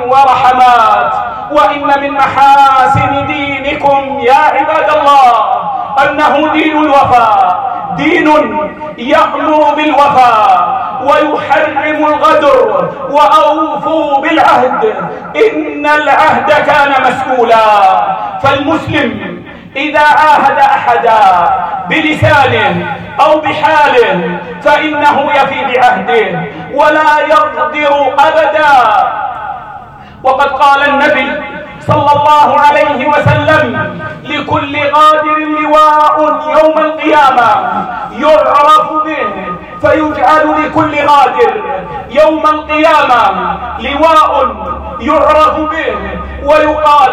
ورحمات. وإن من محاسن دينكم يا عباد الله أنه دين الوفاء، دين يأمر بالوفاء ويحرم الغدر. وأوفوا بالعهد إن العهد كان مسؤولا. فالمسلم إذا عاهد أحدا بلسانه أو بحاله فإنه يفي بعهده ولا يغدر أبدا. وقد قال النبي صلى الله عليه وسلم: لكل غادر لواء يوم القيامة يعرف به. فيجعل لكل غادر يوم القيامة لواء يعرف به ويقال: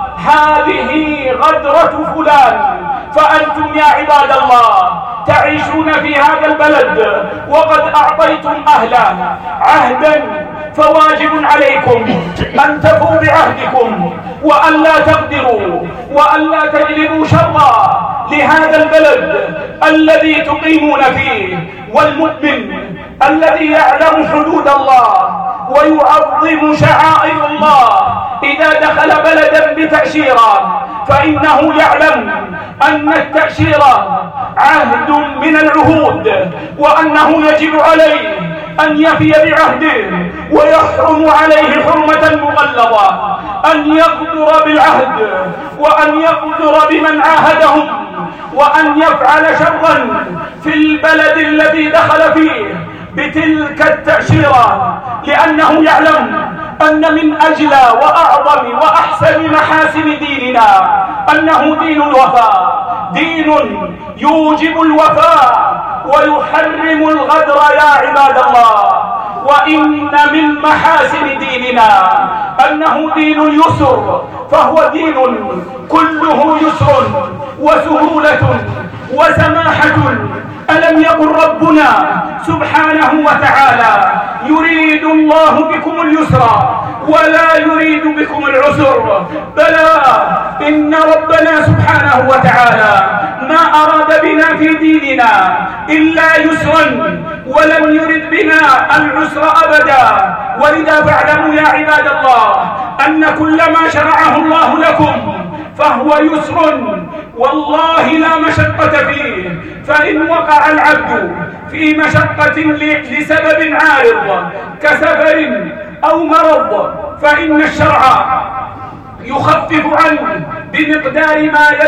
هذه غدرة فلان. فأنتم يا عباد الله تعيشون في هذا البلد وقد أعطيتم أهله عهدا، فواجب عليكم أن تفوا بعهدكم وأن لا تغدروا وأن لا تجلبوا شرا لهذا البلد الذي تقيمون فيه. والمؤمن الذي يعلم حدود الله ويعظم شعائر الله إذا دخل بلدا بتأشيرة فإنه يعلم أن التأشيرة عهد من العهود وأنه يجب عليه أن يفي بعهده، ويحرم عليه حرمة مغلظة أن يغدر بالعهد وأن يغدر بمن عاهدهم وأن يفعل شرا في البلد الذي دخل فيه بتلك التأشيرة، لأنه يعلم أن من أجلى وأعظم وأحسن محاسن ديننا أنه دين الوفاء، دين يوجب الوفاء ويحرم الغدر يا عباد الله. وإن من محاسن ديننا أنه دين اليسر، فهو دين كله يسر وسهولة وسماحة. ألم يقل ربنا سبحانه وتعالى: يريد الله بكم اليسر ولا يريد بكم العسر؟ بلى، إن ربنا سبحانه وتعالى ما أراد بنا في ديننا إلا يسرا ولم يرد بنا العسر أبدا. ولذا فاعلموا يا عباد الله أن كل ما شرعه الله لكم فهو يسر والله لا مشقة فيه. فإن وقع العبد في مشقة لسبب عارض كسفر أو مرض فإن الشرع يخفف عنه بمقدار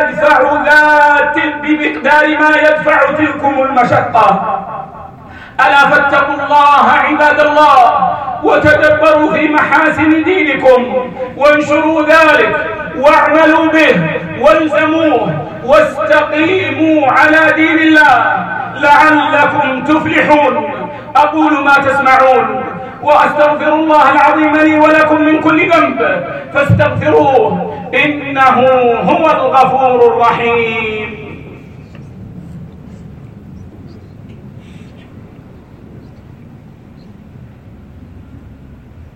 ما يدفع تلكم المشقة. ألا فاتقوا الله عباد الله وتدبروا في محاسن دينكم وانشروا ذلك واعملوا به والزموه واستقيموا على دين الله لعلكم تفلحون. أقول ما تسمعون وأستغفر الله العظيم لي ولكم من كل ذنب فاستغفروه إنه هو الغفور الرحيم.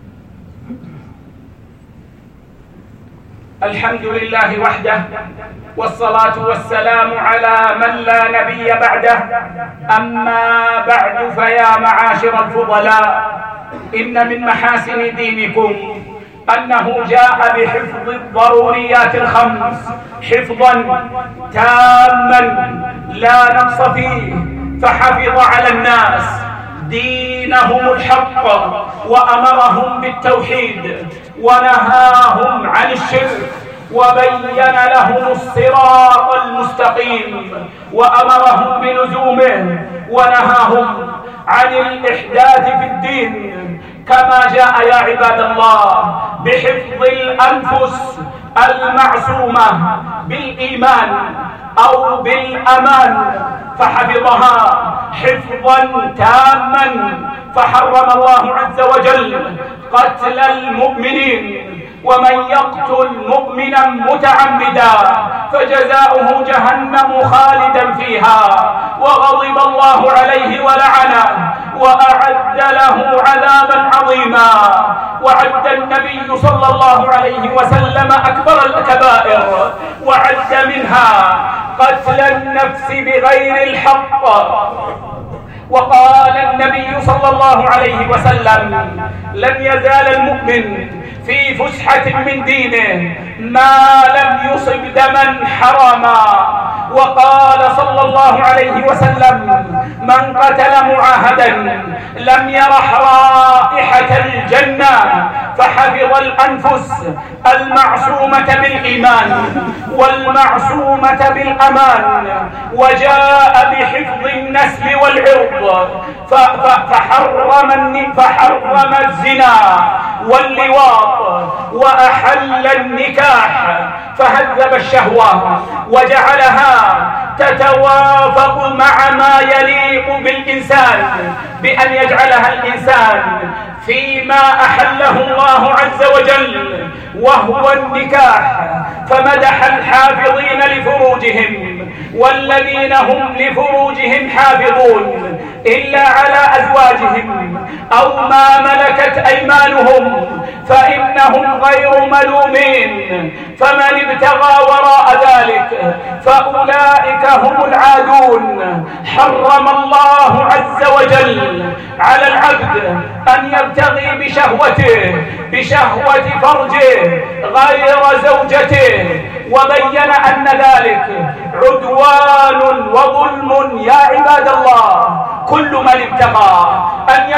الحمد لله وحده والصلاة والسلام على من لا نبي بعده. أما بعد، فيا معاشر الفضلاء، إن من محاسن دينكم أنه جاء بحفظ الضروريات الخمس حفظا تاما لا نقص فيه، فحفظ على الناس دينهم الحق وأمرهم بالتوحيد ونهاهم عن الشرك وبين لهم الصراط المستقيم وأمرهم بلزومه ونهاهم عن الإحداث في الدين، كما جاء يا عباد الله بحفظ الأنفس المعصومة بالإيمان أو بالأمان، فحفظها حفظا تاما، فحرم الله عز وجل قتل المؤمنين، ومن يقتل مؤمنا متعمدا فجزاؤه جهنم خالدا فيها وغضب الله عليه ولعنه وأعد له عذابا عظيما. وعد النبي صلى الله عليه وسلم أكبر الكبائر، وعد منها قتل النفس بغير الحق. وقال النبي صلى الله عليه وسلم: لن يزال المؤمن في فسحة من دينه ما لم يصب دما حراما. وقال صلى الله عليه وسلم: من قتل معاهدا لم يرح رائحة الجنة. فحفظ الأنفس المعصومة بالإيمان والمعصومة بالأمان، وجاء بحفظ النسل والعرض، فحرم الزنا واللواط وأحل النكاح، فهذب الشهوة وجعلها تتوافق مع ما يليق بالإنسان، بأن يجعلها الإنسان فيما أحله الله عز وجل وهو النكاح. فمدح الحافظين لفروجهم والذين هم لفروجهم حافظون إلا على أزواجهم أو ما ملكت أيمانهم فإنهم غير ملومين، فمن ابتغى وراء ذلك فأولئك هم العادون. حرم الله عز وجل على العبد أن يبتغي بشهوة فرجه غير زوجته، وبين أن ذلك عدوان وظلم. يا عباد الله، كل من ابتغى أن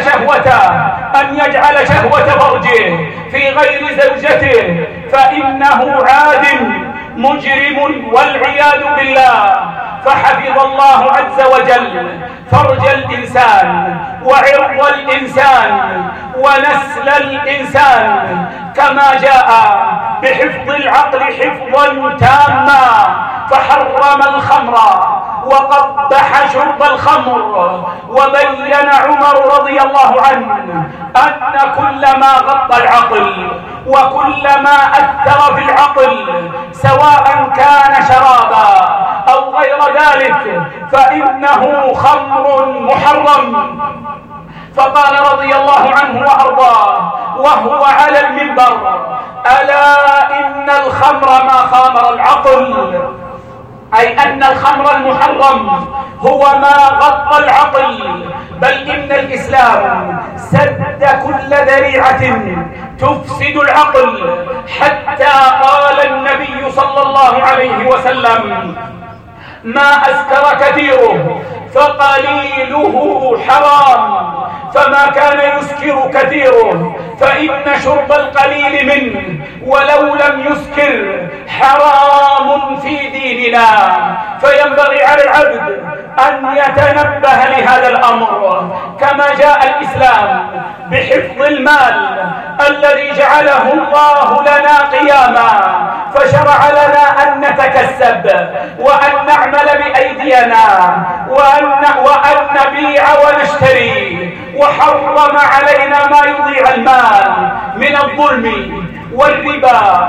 يجعل شهوة فرجه في غير زوجته فإنه عاد مجرم والعياذ بالله. فحفظ الله عز وجل فرج الإنسان وعرض الإنسان ونسل الإنسان، كما جاء بحفظ العقل حفظا تاما، فحرم الخمر وقبح شرب الخمر. وبين عمر رضي الله عنه أن كلما غطى العقل وكلما أثر في العقل سواء كان شرابا أو غير ذلك فإنه خمر محرم. فقال رضي الله عنه وأرضاه وهو على المنبر: ألا إن الخمر ما خامر العقل، أي أن الخمر المحرم هو ما غطى العقل، بل إن الإسلام سد كل ذريعة تفسد العقل، حتى قال النبي صلى الله عليه وسلم: ما أسكر كثيره فقليله حرام، فما كان يسكر كثيره فإن شرب القليل منه ولو لم يسكر حرام في ديننا. فينبغي على العبد أن يتنبه لهذا الأمر، كما جاء الإسلام بحفظ المال الذي جعله الله لنا قياما، فشرع لنا أن نتكسب وأن نعمل بأيدينا وأن نبيع ونشتري، وحرم علينا ما يضيع المال من الظلم والربا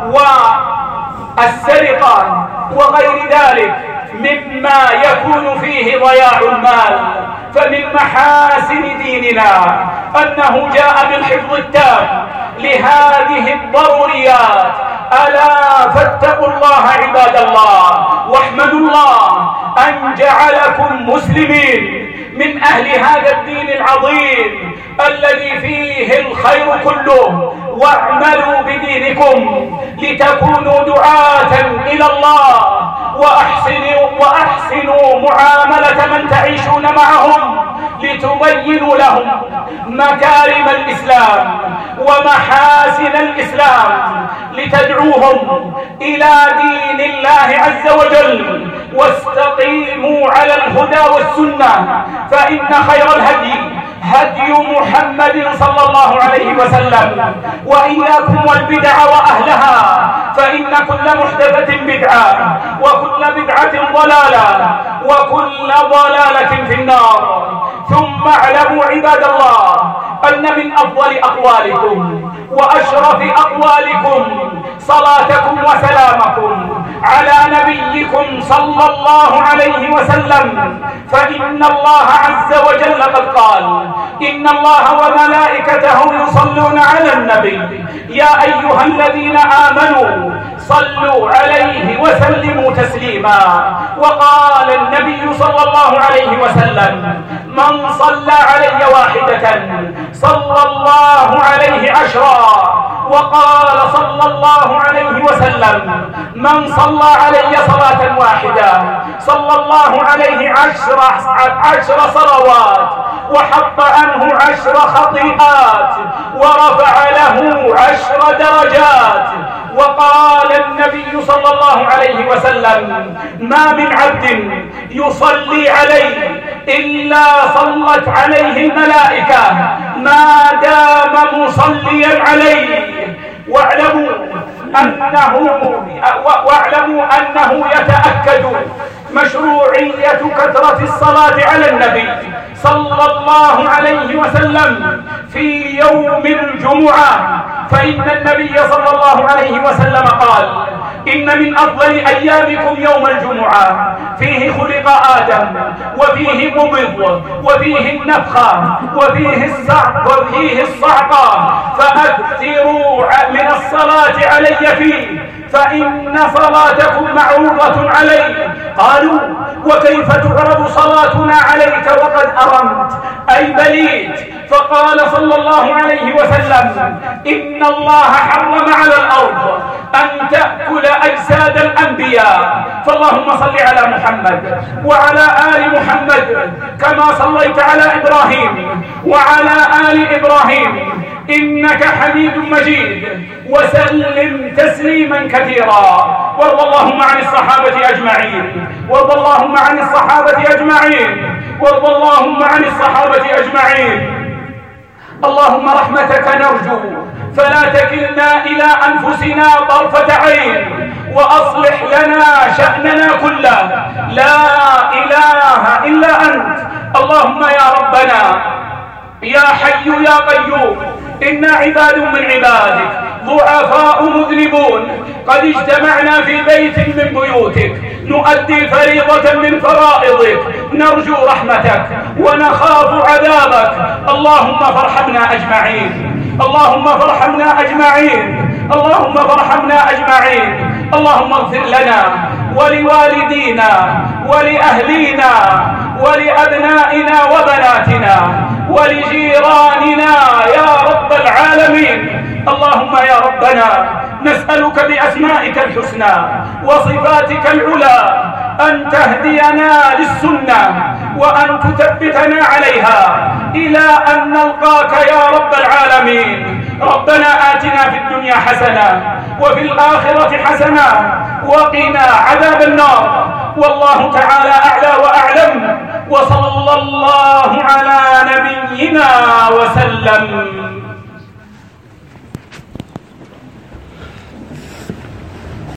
والسرقة وغير ذلك مما يكون فيه ضياع المال. فمن محاسن ديننا أنه جاء بالحفظ التام لهذه الضروريات ألا فاتقوا الله عباد الله، واحمدوا الله أن جعلكم مسلمين من أهل هذا الدين العظيم الذي فيه الخير كله. واعملوا بدينكم لتكونوا دعاة إلى الله، وأحسنوا معاملة من تعيشون معهم، لتبينوا لهم مكارم الإسلام ومحاسن الإسلام، لتدعوهم إلى دين الله عز وجل. واستقيموا على الهدى والسنة، فإن خير الهدي هدي محمد صلى الله عليه وسلم. وإياكم والبدع وأهلها، فإن كل محدثة بدعة، وكل بدعة ضلالة، وكل ضلالة في النار. ثم اعلموا عباد الله أن من أفضل أقوالكم وأشرف أقوالكم صلاتكم وسلامكم على نبيكم صلى الله عليه وسلم، فإن الله عز وجل قد قال: إن الله وملائكته يصلون على النبي يا أيها الذين آمنوا صلوا عليه وسلموا تسليما. وقال النبي صلى الله عليه وسلم: من صلى علي واحدة صلى الله عليه 10. وقال صلى الله عليه وسلم: من صلى علي صلاة واحدة صلى الله عليه 10 صلوات، وحط عنه 10 خطيئات، ورفع له 10 درجات. وقال النبي صلى الله عليه وسلم: ما من عبد يصلي عليه إلا صلت عليه الملائكة ما دام مصليا عليه. واعلموا أنه يتأكد مشروعية كثرة الصلاة على النبي صلى الله عليه وسلم في يوم الجمعة، فإن النبي صلى الله عليه وسلم قال: إن من أفضل أيامكم يوم الجمعة، فيه خلق آدم، وفيه قبض، وفيه النفخة، وفيه الصعقة، فأكثروا من الصلاة علي فيه، فإن صلاتكم معروضة علي. قالوا: وكيف تعرض صلاتنا عليك وقد أرمت أي بليت؟ فقال صلى الله عليه وسلم: إن الله حرم على الأرض أن تأكل أجساد الأنبياء، فاللهم صل على محمد وعلى آل محمد كما صليت على إبراهيم وعلى آل إبراهيم إنك حميد مجيد، وسلم تسليما كثيرا. وارض اللهم عن الصحابة أجمعين، وارض اللهم عن الصحابة أجمعين، وارض اللهم عن الصحابة أجمعين. اللهم رحمتك نرجو، فلا تكلنا إلى أنفسنا طرفة عين، وأصلح لنا شأننا كله، لا إله إلا أنت. اللهم يا ربنا يا حي يا قيوم، إنا عباد من عبادك ضعفاء مذنبون، قد اجتمعنا في بيت من بيوتك نؤدي فريضة من فرائضك، نرجو رحمتك ونخاف عذابك. اللهم فارحمنا أجمعين، اللهم فارحمنا أجمعين، اللهم فارحمنا أجمعين. اللهم اغفر لنا ولوالدينا ولأهلينا ولأبنائنا وبناتنا ولجيراننا يا رب العالمين. اللهم يا ربنا نسألك بأسمائك الحسنى وصفاتك العلى أن تهدينا للسنة وأن تثبتنا عليها إلى أن نلقاك يا رب العالمين. ربنا آتنا في الدنيا حسنة وفي الآخرة حسنة وقنا عذاب النار. والله تعالى أعلى وأعلم، وصلى الله على نبينا وسلم.